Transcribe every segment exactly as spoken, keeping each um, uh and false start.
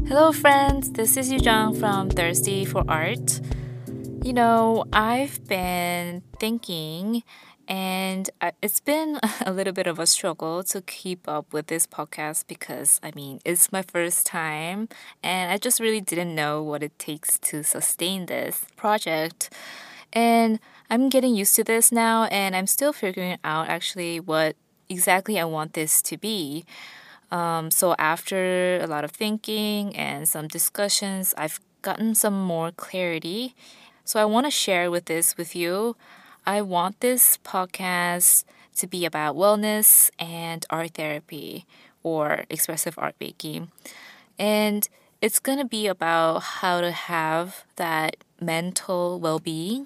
Hello, friends. This is Yujang from Thirsty for Art. You know, I've been thinking, and I- it's been a little bit of a struggle to keep up with this podcast because, I mean, it's my first time, and I just really didn't know what it takes to sustain this project. And I'm getting used to this now, and I'm still figuring out actually what exactly I want this to be. Um, so after a lot of thinking and some discussions, I've gotten some more clarity. So I want to share with this with you. I want this podcast to be about wellness and art therapy or expressive art making. And it's going to be about how to have that mental well-being.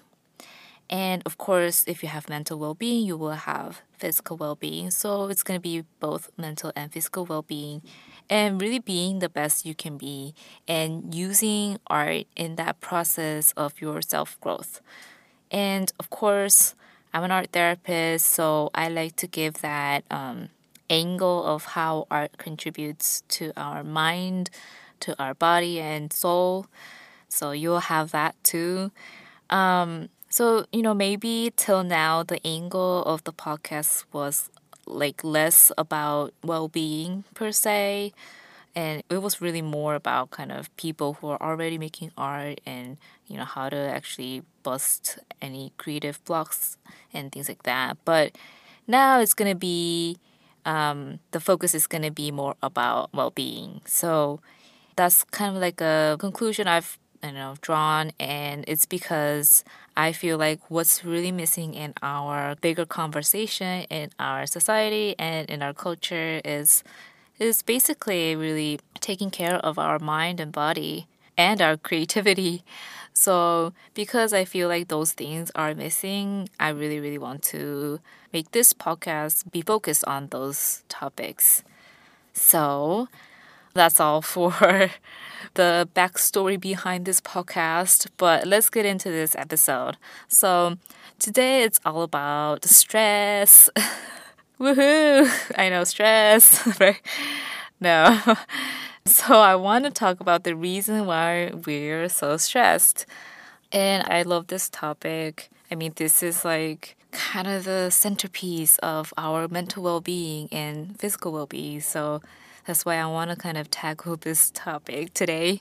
And of course, if you have mental well being, you will have physical well being. So it's going to be both mental and physical well being and really being the best you can be and using art in that process of your self growth. And of course, I'm an art therapist, so I like to give that um, angle of how art contributes to our mind, to our body and soul. So you'll have that too. Um, so, you know, maybe till now, the angle of the podcast was like less about well being per se. And it was really more about kind of people who are already making art and, you know, how to actually bust any creative blocks and things like that. But now it's going to be, um, the focus is going to be more about well being. So that's kind of like a conclusion I've you know drawn, and it's because I feel like what's really missing in our bigger conversation in our society and in our culture is is basically really taking care of our mind and body and our creativity. So because I feel like those things are missing, I really really want to make this podcast be focused on those topics. So that's all for the backstory behind this podcast, but let's get into this episode. So, today it's all about stress. Woohoo! I know stress, right? No. So, I want to talk about the reason why we're so stressed. And I love this topic. I mean, this is like kind of the centerpiece of our mental well being and physical well being. So that's why I want to kind of tackle this topic today.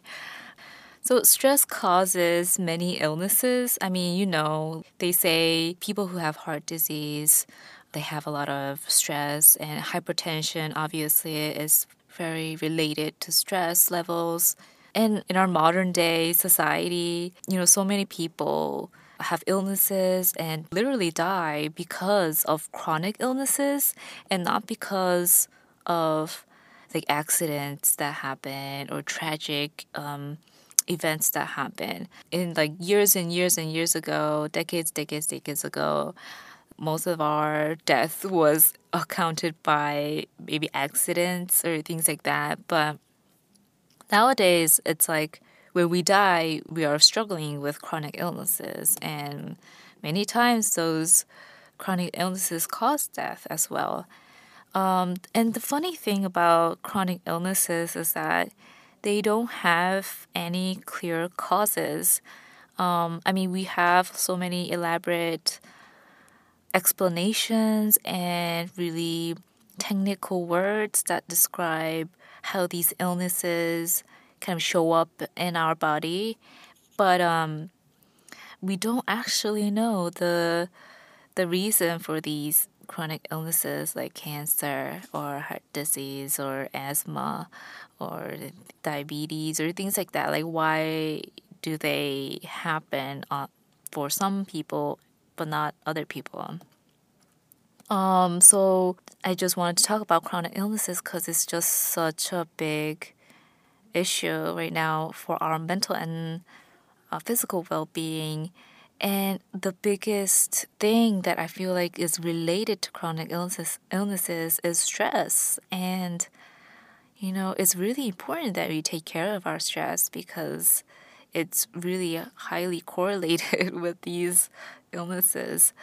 So, stress causes many illnesses. I mean, you know, they say people who have heart disease, they have a lot of stress, and hypertension obviously is very related to stress levels. And in our modern day society, you know, so many people have illnesses and literally die because of chronic illnesses and not because of like accidents that happen or tragic um, events that happen. In like years and years and years ago, decades, decades, decades ago, most of our death was accounted by maybe accidents or things like that. But nowadays, it's like when we die, we are struggling with chronic illnesses. And many times, those chronic illnesses cause death as well. Um, and the funny thing about chronic illnesses is that they don't have any clear causes. Um, I mean, we have so many elaborate explanations and really technical words that describe how these illnesses kind of show up in our body, but um, we don't actually know the the reason for these chronic illnesses like cancer or heart disease or asthma or diabetes or things like that. Like, why do they happen uh, for some people but not other people? Um, so I just wanted to talk about chronic illnesses because it's just such a big issue right now for our mental and uh, physical well-being. And the biggest thing that I feel like is related to chronic illnesses illnesses is stress. And you know, it's really important that we take care of our stress because it's really highly correlated with these illnesses.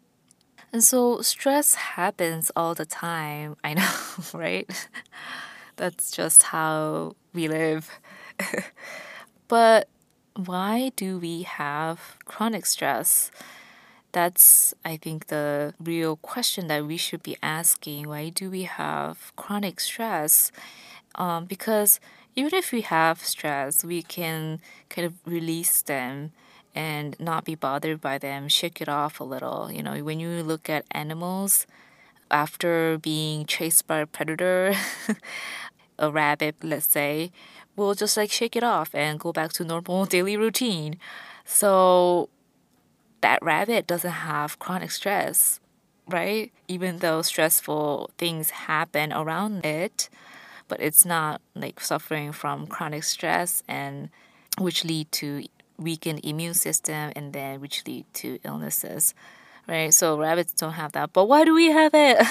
And so stress happens all the time. I know, right? That's just how we live. But why do we have chronic stress? That's, I think, the real question that we should be asking. Why do we have chronic stress? Um, because even if we have stress, we can kind of release them and not be bothered by them, shake it off a little. You know, when you look at animals, after being chased by a predator, a rabbit, let's say, will just like shake it off and go back to normal daily routine. So that rabbit doesn't have chronic stress, right? Even though stressful things happen around it, but it's not like suffering from chronic stress and which lead to weakened immune system and then which lead to illnesses, right? So rabbits don't have that, but why do we have it?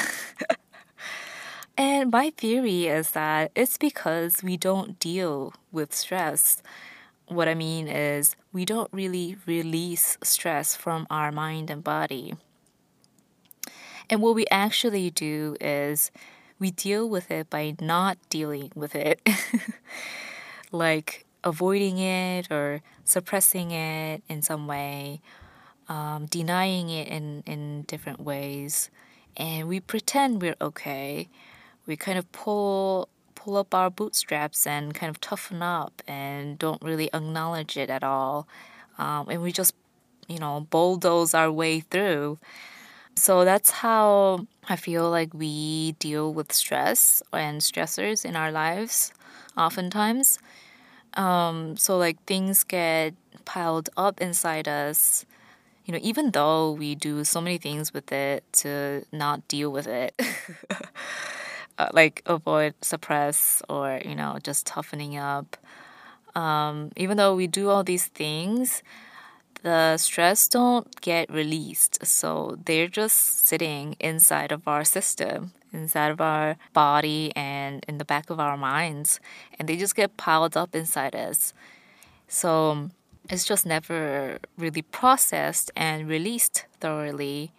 And my theory is that it's because we don't deal with stress. What I mean is, we don't really release stress from our mind and body. And what we actually do is we deal with it by not dealing with it, like avoiding it or suppressing it in some way, um, denying it in, in different ways. And we pretend we're okay. We kind of pull pull up our bootstraps and kind of toughen up and don't really acknowledge it at all. Um, and we just, you know, bulldoze our way through. So that's how I feel like we deal with stress and stressors in our lives oftentimes. Um, so like things get piled up inside us, you know, even though we do so many things with it to not deal with it. uh, like avoid, suppress, or, you know, just toughening up. Um, even though we do all these things, the stress don't get released. So they're just sitting inside of our system, inside of our body and in the back of our minds. And they just get piled up inside us. So it's just never really processed and released thoroughly.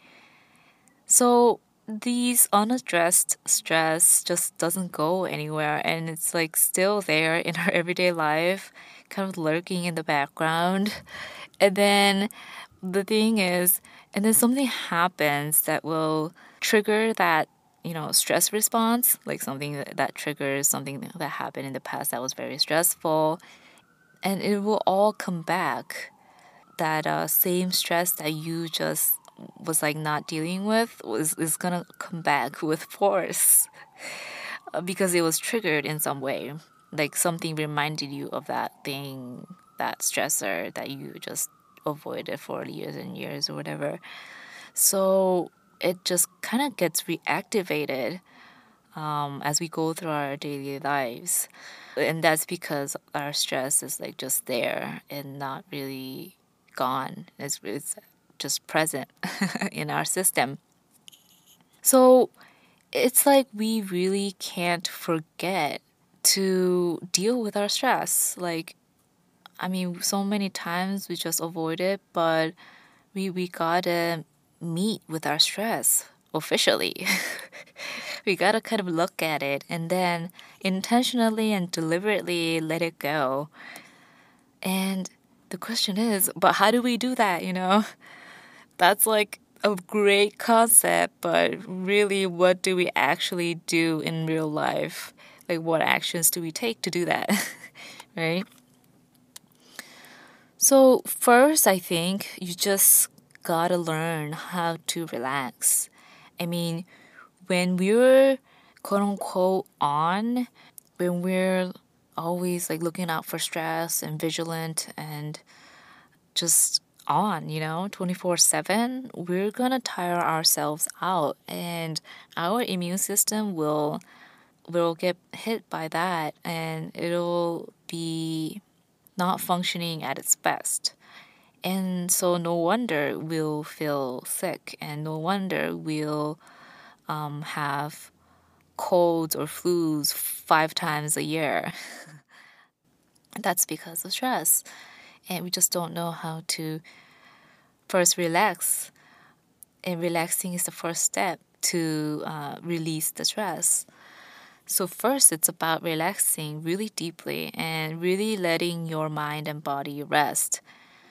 So these unaddressed stress just doesn't go anywhere and it's like still there in our everyday life, kind of lurking in the background. And then the thing is, and then something happens that will trigger that, you know, stress response, like something that, that triggers something that happened in the past that was very stressful. And it will all come back. That uh, same stress that you just was like not dealing with was is gonna come back with force uh, because it was triggered in some way, like something reminded you of that thing, that stressor that you just avoided for years and years or whatever. So it just kind of gets reactivated um, as we go through our daily lives, and that's because our stress is like just there and not really gone. It's, it's just present in our system. So it's like we really can't forget to deal with our stress. Like, I mean, so many times we just avoid it, but we, we gotta meet with our stress officially. We gotta kind of look at it and then intentionally and deliberately let it go. And the question is, but how do we do that, you know? That's like a great concept, but really, what do we actually do in real life? Like, what actions do we take to do that? Right? So, first, I think you just gotta learn how to relax. I mean, when we're quote unquote on, when we're always like looking out for stress and vigilant and just on, you know, twenty-four seven, we're gonna tire ourselves out and our immune system will will get hit by that and it'll be not functioning at its best. And so no wonder we'll feel sick and no wonder we'll um, have colds or flus five times a year. That's because of stress. And we just don't know how to first relax. And relaxing is the first step to uh, release the stress. So, first, it's about relaxing really deeply and really letting your mind and body rest.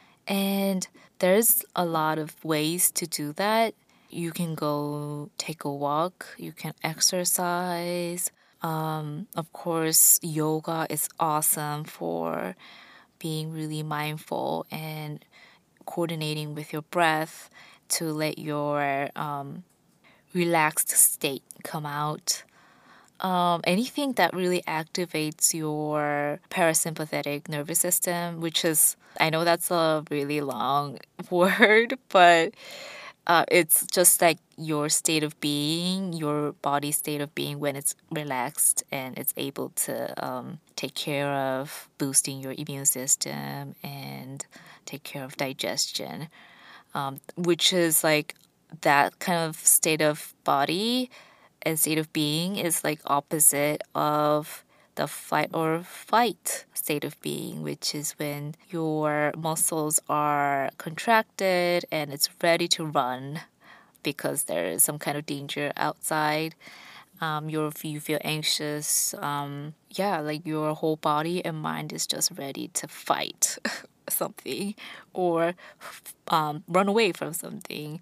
And there's a lot of ways to do that. You can go take a walk, you can exercise. Um, of course, yoga is awesome for being really mindful and coordinating with your breath to let your um, relaxed state come out. Um, anything that really activates your parasympathetic nervous system, which is, I know that's a really long word, but uh, it's just like your state of being, your body state of being when it's relaxed and it's able to um, take care of boosting your immune system and take care of digestion, um, which is like that kind of state of body and state of being is like opposite of the fight or flight state of being, which is when your muscles are contracted and it's ready to run because there is some kind of danger outside. Um, you're, you feel anxious. Um, yeah, like your whole body and mind is just ready to fight something or um, run away from something.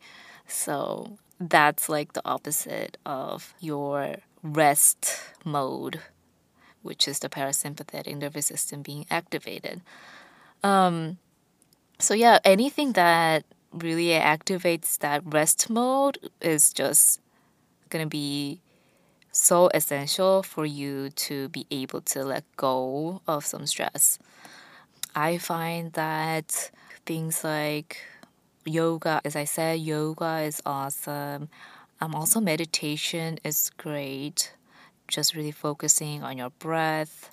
So that's like the opposite of your rest mode, which is the parasympathetic nervous system being activated. Um, so yeah, anything that really activates that rest mode is just gonna be so essential for you to be able to let go of some stress. I find that things like yoga, as I said, yoga is awesome. Um, also, meditation is great. Just really focusing on your breath.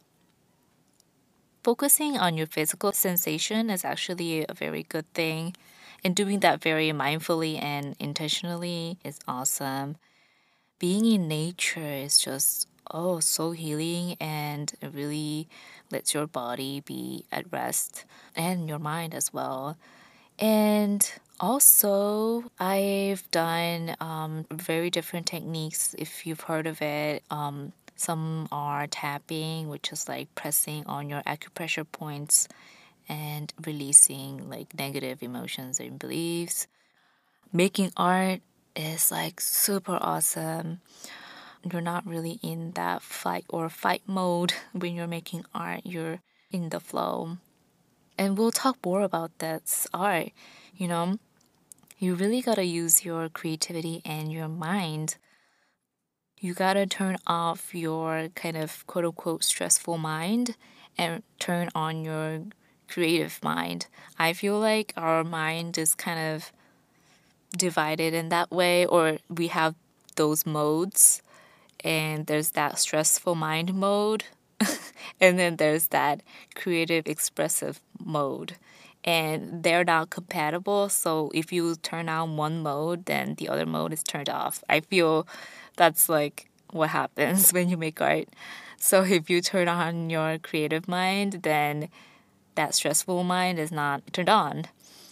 Focusing on your physical sensation is actually a very good thing. And doing that very mindfully and intentionally is awesome. Being in nature is just, oh, so healing, and it really lets your body be at rest and your mind as well. And also, I've done um, very different techniques if you've heard of it. Um, some are tapping, which is like pressing on your acupressure points and releasing like negative emotions and beliefs. Making art is like super awesome. You're not really in that fight or fight mode when you're making art, you're in the flow. And we'll talk more about that art. You know, you really gotta use your creativity and your mind. You gotta turn off your kind of quote unquote stressful mind and turn on your creative mind. I feel like our mind is kind of divided in that way, or we have those modes, and there's that stressful mind mode, and then there's that creative expressive mode. And they're not compatible. So if you turn on one mode, then the other mode is turned off. I feel that's like what happens when you make art. So if you turn on your creative mind, then that stressful mind is not turned on.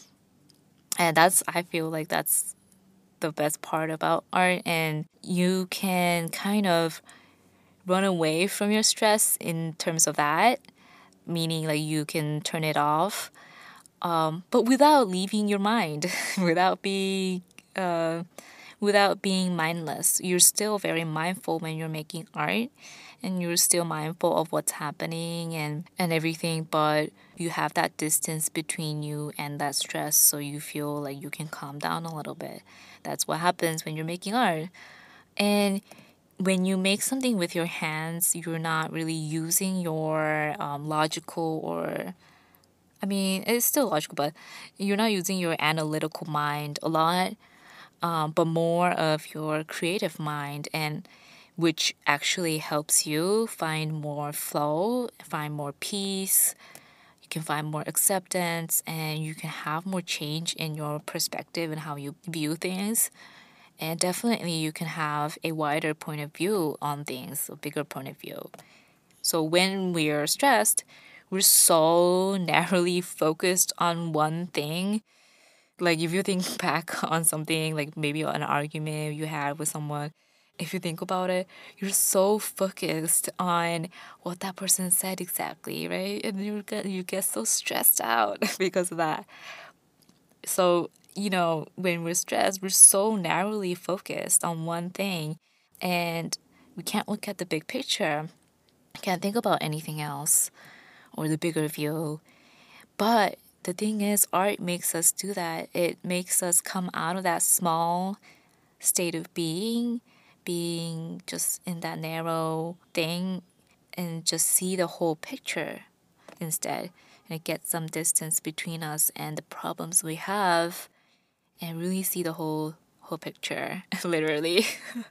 And that's, I feel like that's the best part about art. And you can kind of run away from your stress in terms of that, meaning like you can turn it off, um, but without leaving your mind, without being uh, without being mindless. You're still very mindful when you're making art, and you're still mindful of what's happening and, and everything, but you have that distance between you and that stress, so you feel like you can calm down a little bit. That's what happens when you're making art. And when you make something with your hands, you're not really using your um, logical or, I mean, it's still logical, but you're not using your analytical mind a lot, um, but more of your creative mind, and which actually helps you find more flow, find more peace. You can find more acceptance, and you can have more change in your perspective and how you view things. And definitely you can have a wider point of view on things, a bigger point of view. So when we're stressed, we're so narrowly focused on one thing. Like if you think back on something, like maybe an argument you had with someone, if you think about it, you're so focused on what that person said exactly, right? And you get you get so stressed out because of that. So, you know, when we're stressed, we're so narrowly focused on one thing, and we can't look at the big picture. Can't think about anything else or the bigger view. But the thing is, art makes us do that. It makes us come out of that small state of being, being just in that narrow thing, and just see the whole picture instead. And it gets some distance between us and the problems we have, and really see the whole whole picture, literally.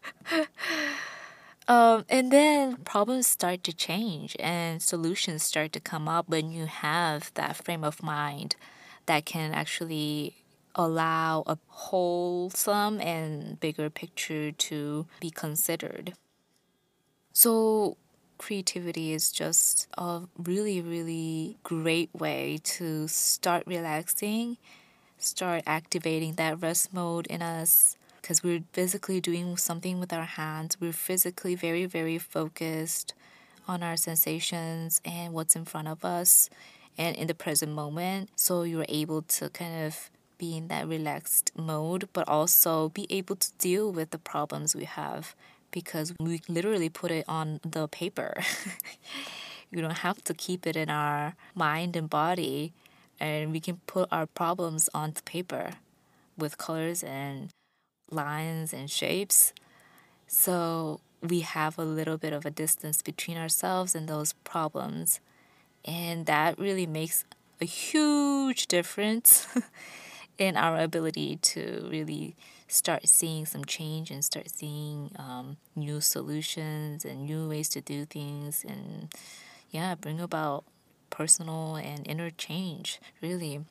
Um, and then problems start to change and solutions start to come up when you have that frame of mind that can actually allow a wholesome and bigger picture to be considered. So, creativity is just a really, really great way to start relaxing, start activating that rest mode in us, because we're physically doing something with our hands. We're physically very, very focused on our sensations and what's in front of us and in the present moment. So you're able to kind of be in that relaxed mode, but also be able to deal with the problems we have because we literally put it on the paper. You don't have to keep it in our mind and body, and we can put our problems onto paper with colors and lines and shapes. So we have a little bit of a distance between ourselves and those problems. And that really makes a huge difference in our ability to really start seeing some change and start seeing um, new solutions and new ways to do things and, yeah, bring about personal and inner change, really.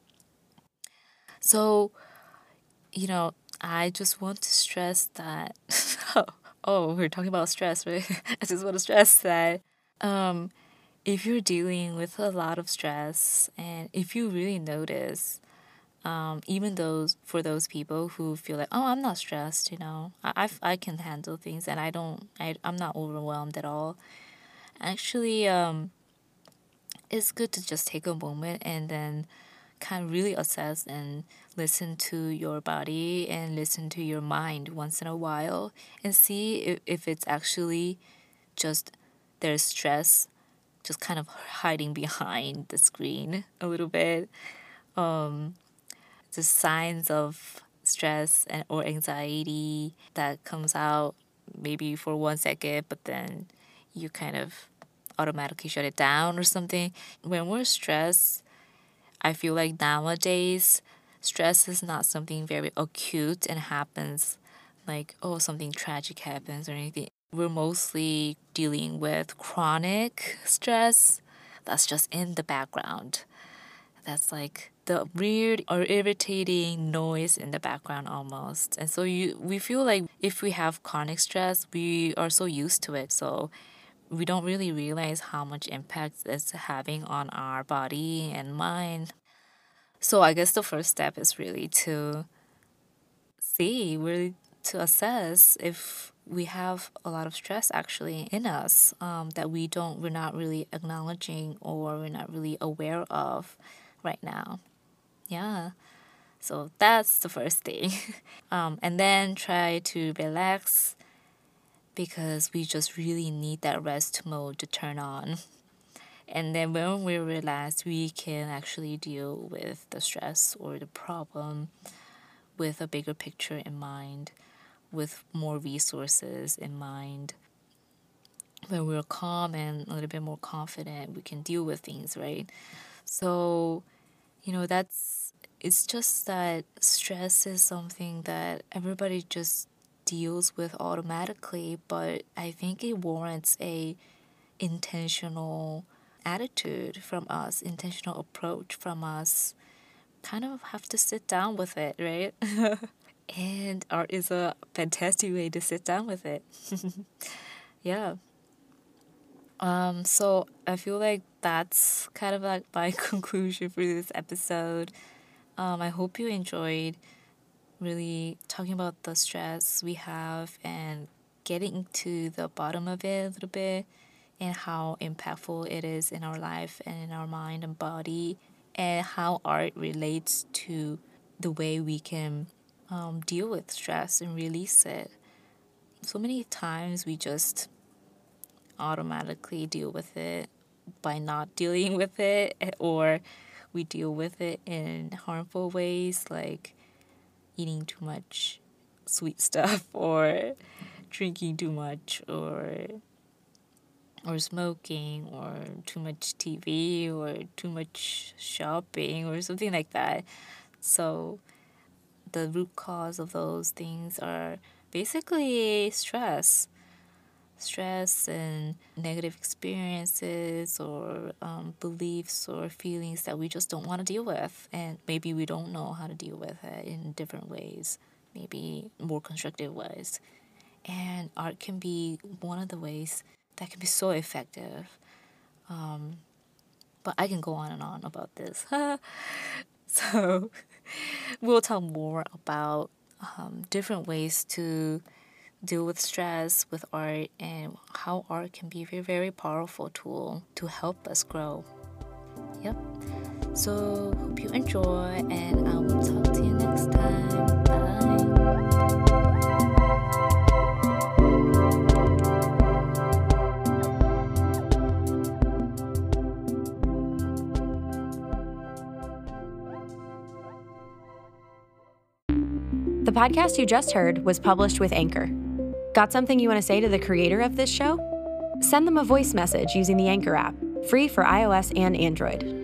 So, you know, I just want to stress that. Oh, we're talking about stress, right? I just want to stress that um, if you're dealing with a lot of stress and if you really notice, um, even those for those people who feel like, oh, I'm not stressed, you know, I, I've, I can handle things and I don't, I, I'm not overwhelmed at all. Actually, um, it's good to just take a moment and then kind of really assess and listen to your body and listen to your mind once in a while and see if, if it's actually just there's stress just kind of hiding behind the screen a little bit. Um, the signs of stress and or anxiety that comes out maybe for one second, but then you kind of automatically shut it down or something. When we're stressed, I feel like nowadays, stress is not something very acute and happens like, oh, something tragic happens or anything. We're mostly dealing with chronic stress that's just in the background. That's like the weird or irritating noise in the background almost. And so you we feel like if we have chronic stress, we are so used to it. So we don't really realize how much impact it's having on our body and mind. So I guess the first step is really to see, really to assess if we have a lot of stress actually in us um, that we don't, we're not really acknowledging or we're not really aware of right now. Yeah. So that's the first thing. um, and then try to relax because we just really need that rest mode to turn on. And then when we're relaxed, we can actually deal with the stress or the problem with a bigger picture in mind, with more resources in mind. When we're calm and a little bit more confident, we can deal with things, right? So, you know, that's, it's just that stress is something that everybody just deals with automatically, but I think it warrants a intentional attitude from us, intentional approach from us. Kind of have to sit down with it, right? And art is a fantastic way to sit down with it. Yeah. Um, so I feel like that's kind of like my conclusion for this episode. Um, I hope you enjoyed really talking about the stress we have and getting to the bottom of it a little bit and how impactful it is in our life and in our mind and body, and how art relates to the way we can um, deal with stress and release it. So many times we just automatically deal with it by not dealing with it, or we deal with it in harmful ways like eating too much sweet stuff or drinking too much or or smoking or too much T V or too much shopping or something like that. So the root cause of those things are basically stress. Stress and negative experiences or um, beliefs or feelings that we just don't want to deal with. And maybe we don't know how to deal with it in different ways, maybe more constructive ways. And art can be one of the ways that can be so effective. Um, but I can go on and on about this. So we'll talk more about um, different ways to deal with stress with art and how art can be a very, very powerful tool to help us grow. Yep. So hope you enjoy, and I will talk to you next time. Bye. The podcast you just heard was published with Anchor. Got something you want to say to the creator of this show? Send them a voice message using the Anchor app, free for iOS and Android.